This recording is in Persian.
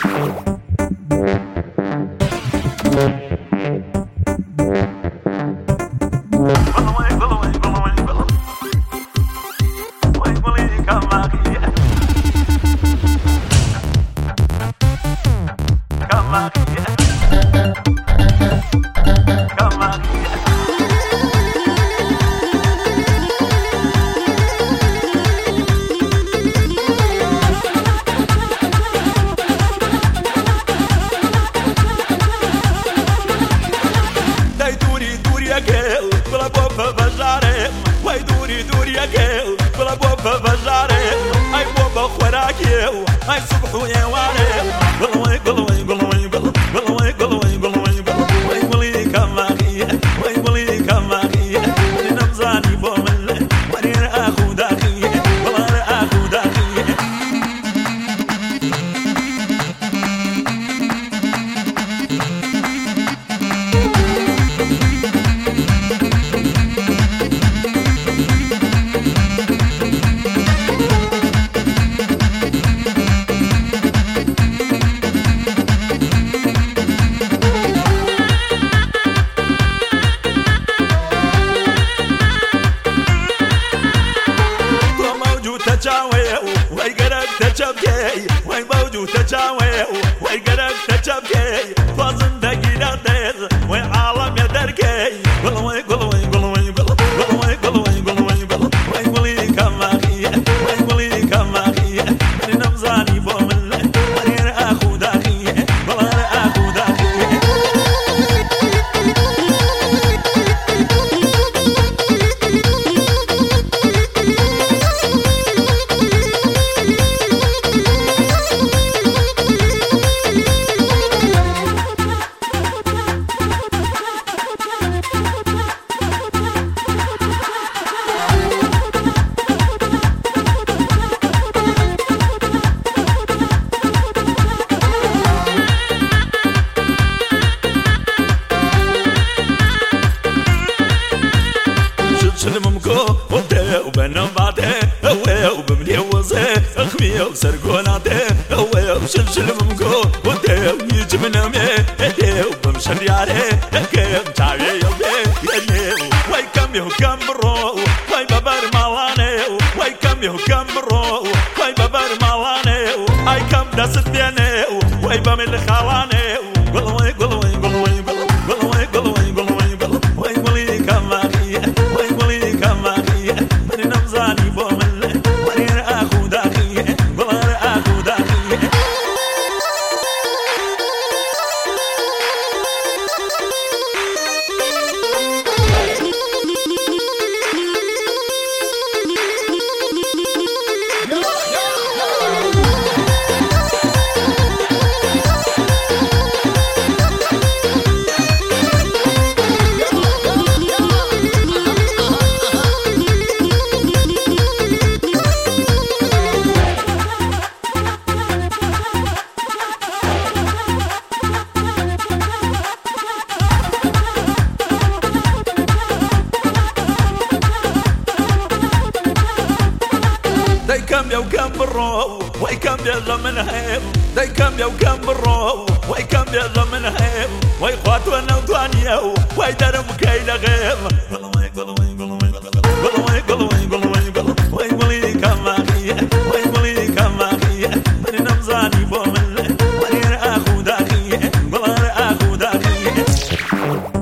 Ai صبح ويا واري قلوي قلوي قلوي قلوي قلوي قلوي قلوي قلوي كما هي قلوي كما هي نمزاني بومل ورير اخو داخي والله اخو داخي وای گرک تچبکی وای موجو تچاوی وای گرک تچبکی تو زندگی دادز وای عالم درکی قلوی قلوی قلوی قلوی قلوی قلوی وای قلی کماخی وای قلی کماخی نمزانی بومل وریر اخو داخی وریر اخو داخی وبنباته وبملي وزه اخمي وسرقوناته وشلشل ممكو وده يجمنا مي وبمشرياره كم تعي يلي واي كم يحكم برو واي ببر مالانه واي كم يحكم برو واي ببر مالانه اي كم دست بينه واي بمل خالانه قلوي قلوي قلوي قلوي قلوي قلوي واي قلي كما هي واي قلي كما هي نمزاني بومل ورير اخو داخي ورير اخو داخي كم يا وكم برو واي كم يا من هيم داي كم يا وكم برو واي كم يا من هيم واي خواتنا وطانيا واي درم كايل غيم قلوي قلوي قلوي قلوي قلوي قلوي واي ولي كما هي واي ولي كما هي من نمزاني بومل ورير اخو داخي ورير اخو داخي